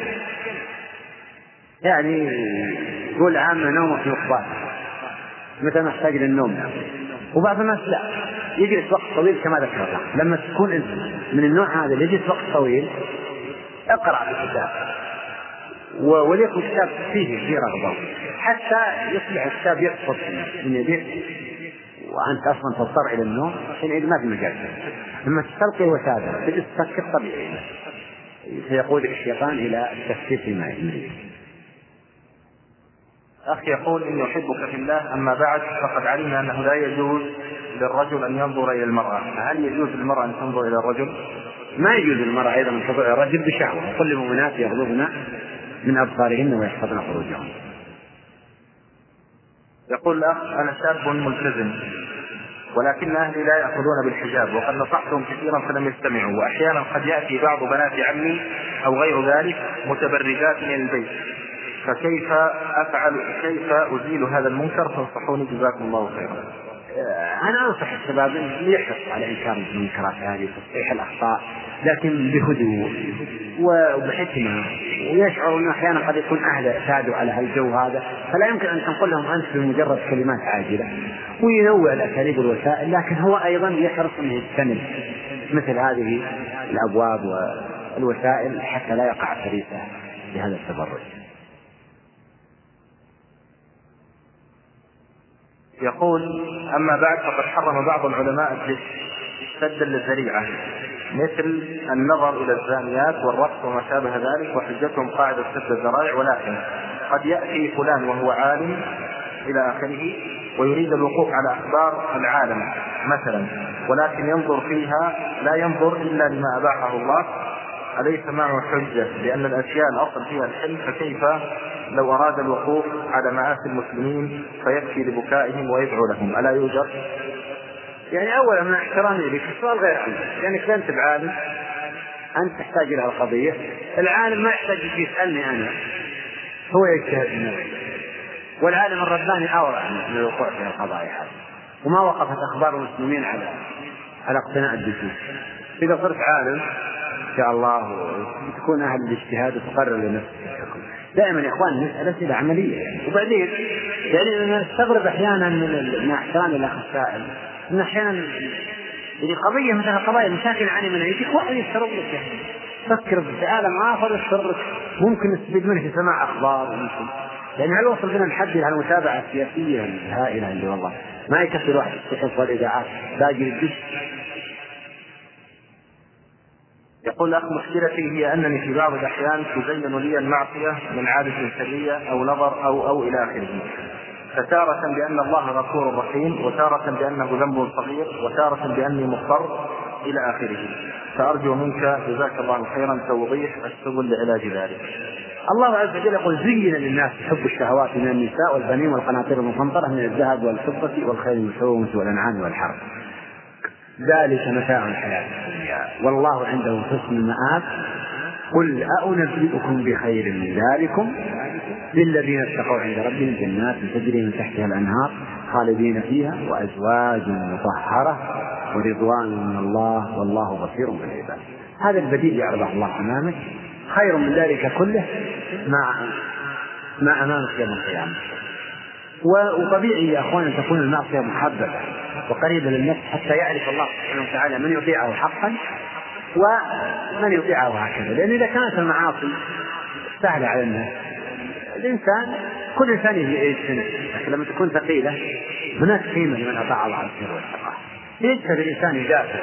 يعني يقول عامة نومه في مقبال متى نحتاج للنوم نام. وبعض الناس لا، يجلس وقت طويل كما ذكر الله. لما تكون أنت من النوع هذا اللي يجلس وقت طويل اقرأ في الكتاب وليكن كتاب فيه في رغبة حتى يصبح الكتاب يسقط من يديك وأنت أصلا تضطر إلى النوم، حينئذ ما في مجال. لما تستلقي وسادة تجلس تفكر طبيعي سيقودك الشيطان إلى التفكير فيما يريد. أخي يقول إني أحبك في الله، أما بعد فقد علمنا أنه لا يجوز للرجل أن ينظر إلى المرأة، هل يجوز للمرأة أن تنظر إلى الرجل؟ ما يجوز للمرأة أيضا أن تنظر إلى الرجل بشهوة، وكل المؤمنات يغضبن من أبصارهن ويحفظن فروجهن. يقول الأخ أنا شاب ملتزم ولكن أهلي لا يأخذون بالحجاب، وقد نصحتهم كثيرا فلم يستمعوا، وأحيانا قد يأتي بعض بنات عمي أو غير ذلك متبرجات من البيت، فكيف أفعل كيف أزيل هذا المنكر؟ فانصحوني جزاكم الله خيرا. أنا أنصح الشباب أن يحرص على إنكار المنكرات هذه وتصحيح الأخطاء، لكن بهدوء وبحكمة، ويشعر أنه أحيانا قد يكون أهل اعتادوا على الجو هذا، فلا يمكن أن تنقل لهم أنت بمجرد كلمات عاجلة، وينوع الأساليب والوسائل، لكن هو أيضا يحرص أنه يجتنب مثل هذه الأبواب والوسائل حتى لا يقع فريسة بهذا التبرج. يقول: أما بعد، فقد حرم بعض العلماء الدش سدا للذريعة، مثل النظر إلى الزانيات والرقص وما شابه ذلك، وحجتهم قاعدة سد الذرائع، ولكن قد يأتي فلان وهو عالم إلى آخره ويريد الوقوف على أخبار العالم مثلا، ولكن ينظر فيها لا ينظر إلا لما أباحه الله، أليس معه حجة؟ لأن الأشياء الأصل فيها الحل، فكيف لو أراد الوقوف على مآسي المسلمين فيكفي لبكائهم ويدعو لهم؟ ألا يوجد؟ يعني أولا من احترامي لك السؤال غير عنك، لأنك يعني أنت بعالم، أنت تحتاج إلى القضية، العالم ما يحتاج يسألني أنا، هو يجتهد من نفسه، والعالم الرباني أورع من الوقوع في القضايا هذه، وما وقفت أخبار المسلمين على على اقتناء الدسوس. إذا صرت عالم إن شاء الله تكون أهل الاجتهاد وتقرر لنفسك الحكم. دائما يا إخوان نسأل أسئلة عملية يعني. وبعدين يعني أنا أستغرب أحيانا من احترام الأخ السائل إن أحيانا يعني قضية مثل قضايا مشاكل عاني منها يجيك واحد يفترض لك يعني. فكر في عالم آخر يفترض لك ممكن نستفيد منه في سماع أخبار وممكن يعني هل وصل بنا الحد على المتابعة السياسية الهائلة اللي والله ما يكفي الواحد الصحف والإذاعات باقي الدش. يقول: أخ، مشكلتي هي أنني في بعض الأحيان تزين لي المعصية من عادة سرية أو نظر أو أو إلى آخره، فتارة بأن الله غفور رحيم، وتارة بأنه ذنب صغير، وتارة بأني مضطر إلى آخره، فأرجو منك جزاك الله خيرا توضيح السبل لعلاج ذلك. الله عز وجل يقول: زين للناس حب الشهوات من النساء والبنين والقناطير المقنطرة من الذهب والفضة والخيل المسومة والأنعام والحرث، ذلك متاع الحياة الدنيا والله عنده حسن المآب. قل أنبئكم بخير من ذلكم للذين اتقوا عند ربهم جنات تجري من تحتها الأنهار خالدين فيها وأزواج مطهرة ورضوان من الله والله بصير بالعباد. هذا البديل يعرضه الله أمامك، خير من ذلك كله مع ما أمامك يوم القيامة. وطبيعي يا أخوان أن تكون المعصية محببة وقريبة للنفس حتى يعرف الله سبحانه وتعالى من يطيعه حقا ومن يطيعه هكذا، لأن إذا كانت المعاصي سهلة على الناس الإنسان كل إنسان يجتنب، لكن لما تكون ثقيلة هناك قيمة لمن أطاع الله الخير والتقوى. يجتهد الإنسان يدافع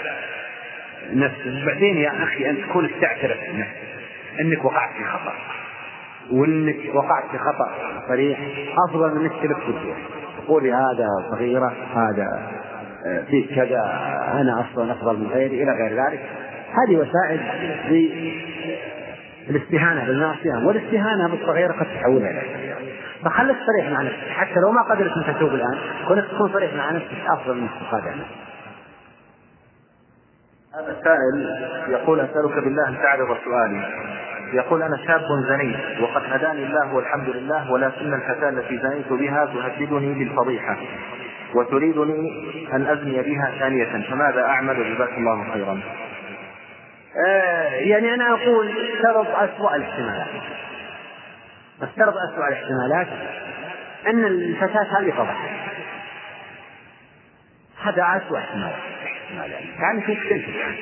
نفسه. بعدين يا أخي أن تكون تعترف بنفسك أنك وقعت في خطأ، وأنك وقعت في خطأ صريح أفضل من أنك تلف وتدور تقولي هذا صغيرة هذا في كذا أنا أصلا أفضل من غيري إلى غير ذلك. هذه وسائل للاستهانة بالمعصية، والاستهانة بالصغيرة قد تحولها إلى كبيرة. فخلك صريح مع نفسك حتى لو ما قدرت أن تتوب الآن، كونك تكون صريح مع نفسك أفضل من استفادة عنك. هذا السائل يقول: أسألك بالله أن تعرض سؤالي. يقول: أنا شاب زنيت وقد هداني الله والحمد لله، ولكن الفتاة التي زنيت بها تهددني بالفضيحة وتريدني أن أزني بها ثانية، فماذا أعمل؟ جزاك الله خيرا. آه يعني أنا أقول افترض أسوأ الاحتمالات، افترض أسوأ الاحتمالات أن الفتاة هذه فضحت، هذا أسوأ احتمالات. يعني في كنت يعني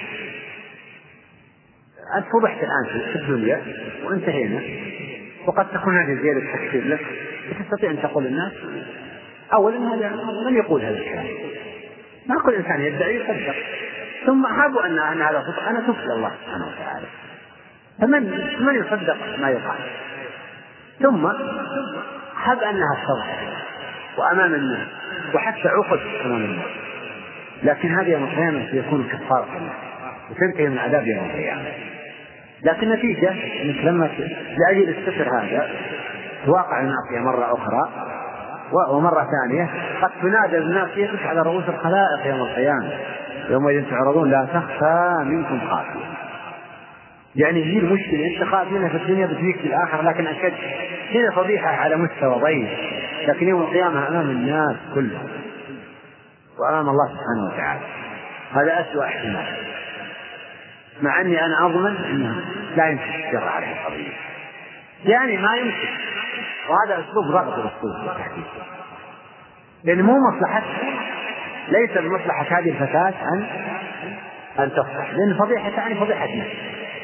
أنت فضحت الآن في الدنيا وانتهينا، وقد تكون هذه زيادة تكسير لك، وتستطيع أن تقول للناس أولا هذا من يقول هذا الكلام، ما كل إنسان يدعي يصدق، ثم أحبوا أن أن هذا صدق أنا تفل الله سبحانه وتعالى، فمن من يصدق ما يقال، ثم حب أنها الصدق وأمام الناس وحتى عقد أمام الناس، لكن هذه يوم القيامة سيكون كفارة لنا وتنتهي من عذاب يوم القيامة. لكن النتيجة أنك لما لأجل الستر هذا تواقع المعصية مرة أخرى ومرة ثانية قد تنادى الناس على رؤوس الخلائق يوم القيامة يومئذ تعرضون لا تخفى منكم خافية. يعني هي المشكلة أنت خاف منها في الدنيا بتجيك في الآخرة، لكن أشد هنا فضيحة على مستوى ضيق، لكن يوم القيامة أمام الناس كلهم وأمام الله سبحانه وتعالى هذا أسوأ احتمال، مع أني أنا أضمن أنه لا يمشي الشر على القضية، يعني ما يمشي، وهذا أسلوب ضغط الرسول بالتحديد، لأن مو مصلحة، ليس بمصلحة هذه الفتاة أن أن تفضح، لأن فضيحة يعني فضيحة نفس.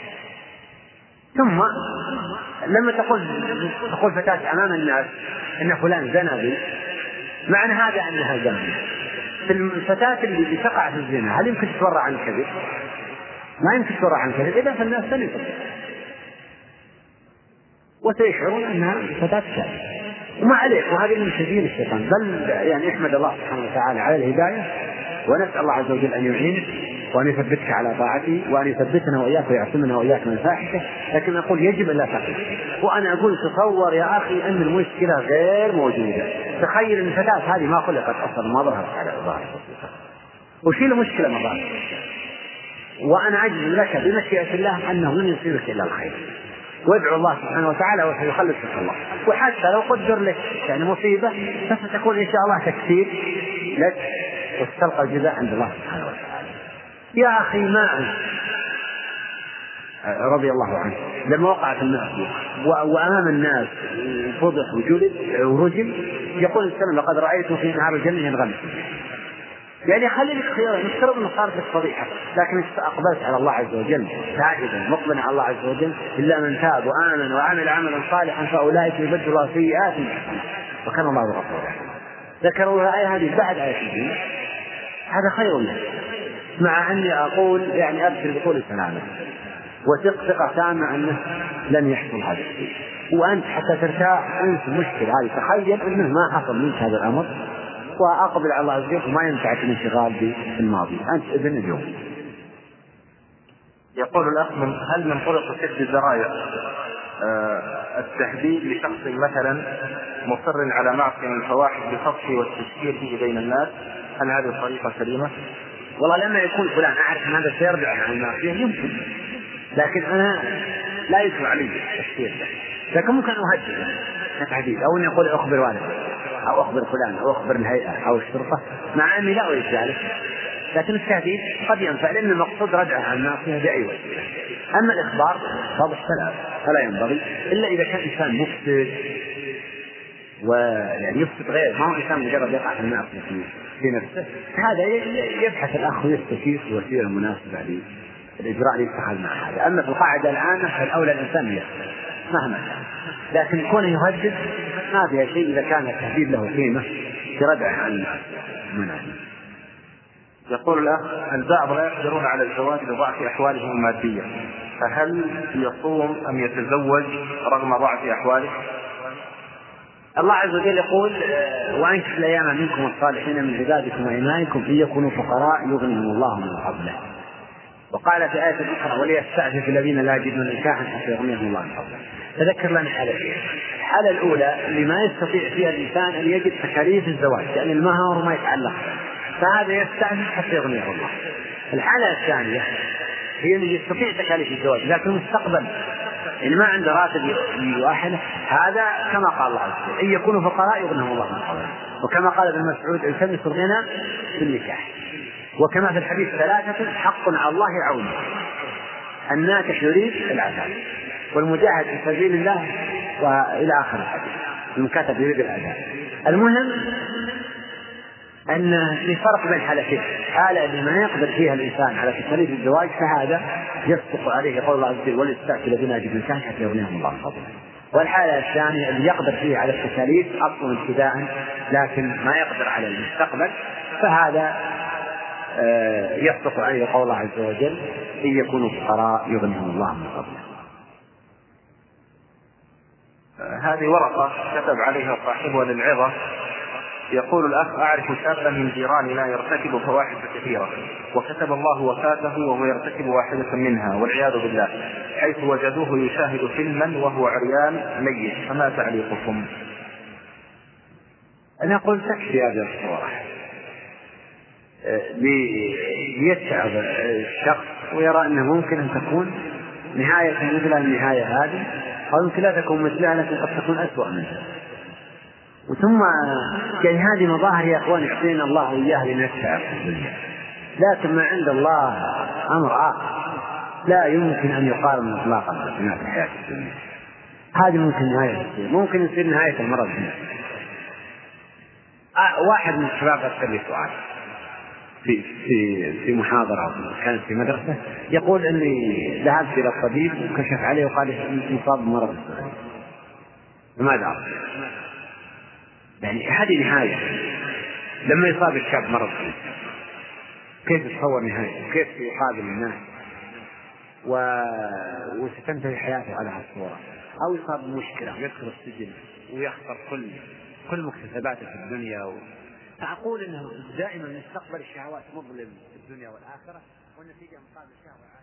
ثم لما تقول تقول فتاة أمام الناس إن فلان زنى بي، معنى هذا أنها زنى. الفتاة اللي تقع في الزنا هل يمكن تتورع عن الكذب؟ ما يمكن تتورع عن الكذب، إذا فالناس سنفر وسيشعرون أنها فتاة كاذبة، وما عليك، وهذه من سبيل الشيطان. بل يعني احمد الله سبحانه وتعالى على الهداية، ونسأل الله عز وجل أن يعينك وأن يثبتك على طاعته، وأن يثبتنا وإياك ويعصمنا وإياك من الفاحشة. لكن أقول يجب أن لا تقل، وأنا أقول تصور يا أخي أن المشكلة غير موجودة. تخيل أن الفتاة هذه ما خلقت أصلا، ما ظهرت على ظهر وشيل المشكلة ما ظهرت، وأنا أجزم لك بمشيئة الله أنه لن يصيبك إلا الخير، وادعو الله سبحانه وتعالى وسيخلصك الله. وحتى لو قدر لك يعني مصيبة فستكون إن شاء الله تكثير لك وستلقى الجزاء عند الله سبحانه وتعالى. يا أخي ما رضي الله عنه لما وقعت المعصية وأمام الناس فضح وجلد ورجم، يقول السلام لقد رأيته في نهار الجنة ينغمس. يعني خلي لك خيار، نفترض أنه صارت لك فضيحة، لكن أقبلت على الله عز وجل تائبا مقبلا على الله عز وجل، إلا من تاب وآمن وعمل عملا صالحا فأولئك يبدل الله سيئاتهم وكان الله غفورا. ذكروا الآية هذه بعد آية الدين، هذا خير له، مع أني أقول يعني أبشر بطول السلامة وثق ثقة تامة أنه لن يحصل هذا الشيء، وأنت حتى ترتاح أنت المشكلة هذه تخيل أنه ما حصل منك هذا الأمر، وأقبل على الله عز وجل وما ينفعك الانشغال بالماضي، أنت إذن اليوم. يقول الأخ من هل من طرق سد الذرائع أه التهديد لشخص مثلا مصر على معصية من الفواحش بفضحه والتشهير به بين الناس، هل هذه الطريقة سليمة؟ والله لما يكون فلان أعرف أن هذا سيرجع عن المعصية يمكن، لكن أنا لا يسمع علي التشهير ده، لكن ممكن أهدد تهديد، أو أن يقول أخبر والدي أو أخبر فلان أو أخبر الهيئة أو الشرطة، مع أني لا أريد ذلك، لكن التهديد قد ينفع، لأن المقصود ردع عن الناصية بأي وسيلة. أما الإخبار فضح فلا فلا ينبغي إلا إذا كان إنسان مفسد، ويعني يفسد غير، ما هو إنسان مجرد يقع في الناصية في نفسه، هذا يبحث الأخ ويستشير الوسيلة المناسبة للإجراء اللي يتخذ مع هذا. أما في القاعدة العامة فالأولى الإنسان يخبر مهما كان، لكن كونه يهدد ما فيها شيء إذا كان التهديد له قيمة يردع عن منعه. يقول الأخ البعض لا يقدرون على الزواج لضعف أحوالهم المادية، فهل يصوم أم يتزوج رغم ضعف أحواله؟ الله عز وجل يقول وأنكحوا الأيام منكم الصالحين من عبادكم وإمائكم إن يكونوا فقراء يغنيهم الله من فضله. وقال في آية أخرى وليستعفف الذين لا يجدون نكاحا حتى يغنيهم الله من فضله. تذكر لنا حالتين، الحالة الأولى اللي ما يستطيع فيها الإنسان أن يجد تكاليف الزواج يعني المهر وما يتعلق، فهذا يستعفف حتى يغنيه الله. الحالة الثانية هي اللي يستطيع تكاليف الزواج لكن مستقبل يعني ما عنده راتب واحد، هذا كما قال الله عز وجل إن يكونوا فقراء يغنيهم الله من فضله. وكما قال ابن مسعود التمس الغنى بالنكاح. وكما في الحديث ثلاثة حق على الله عونه، الناكح يريد العفاف والمجاهد في سبيل الله وإلى آخر الحديث، المكاتب يريد الأداء. المهم أن في فرق بين حالتين، حالة اللي ما يقدر فيها الإنسان على تكاليف الزواج فهذا يصدق عليه قول الله عز وجل وليستعفف الذين لا يجدون نكاحا حتى يغنيهم الله من فضله. والحالة الثانية اللي يقدر فيها على التكاليف أصلا ابتداء لكن ما يقدر على المستقبل، فهذا يصدق عليه قول الله عز وجل إن يكونوا فقراء يغنيهم الله من فضله. هذه ورقة كتب عليها صاحبها للعظة. يقول الأخ أعرف شابا من جيراننا يرتكب فواحش كثيرة وكتب الله وفاته وهو يرتكب واحدة منها والعياذ بالله، حيث وجدوه يشاهد فيلما وهو عريان ميت، فما تعليقكم؟ أنا أقول تكفي هذه الصورة ليتعب الشخص ويرى أنه ممكن أن تكون نهاية مثل النهاية هذه، أو يمكن لا تكون مثلها لكن قد تكون أسوأ منها. وثم يعني هذه مظاهر يا أخوان يعطينا الله إياها لنتعب في الدنيا، لكن ما عند الله أمر آخر لا يمكن أن يقارن إطلاقا في الحياة الدنيا. هذه ممكن نهاية تصير، ممكن يصير نهاية المرض هنا. آه واحد من الشباب أسأل لي سؤال في في في محاضرة كانت في مدرسة، يقول إني ذهبت إلى الطبيب وكشف عليه وقال إني مصاب بمرض السكري. فماذا أعرف؟ يعني هذه نهاية. لما يصاب الشاب مرض كيف تصور نهاية؟ كيف يقابل الناس و... وستنتهي حياته على هالصورة؟ أو يصاب بمشكلة يدخل السجن ويخسر كل كل مكتسباته في الدنيا و... فأقول إنه دائما يستقبل الشهوات مظلم في الدنيا والآخرة، والنتيجة مقابل الشهوة.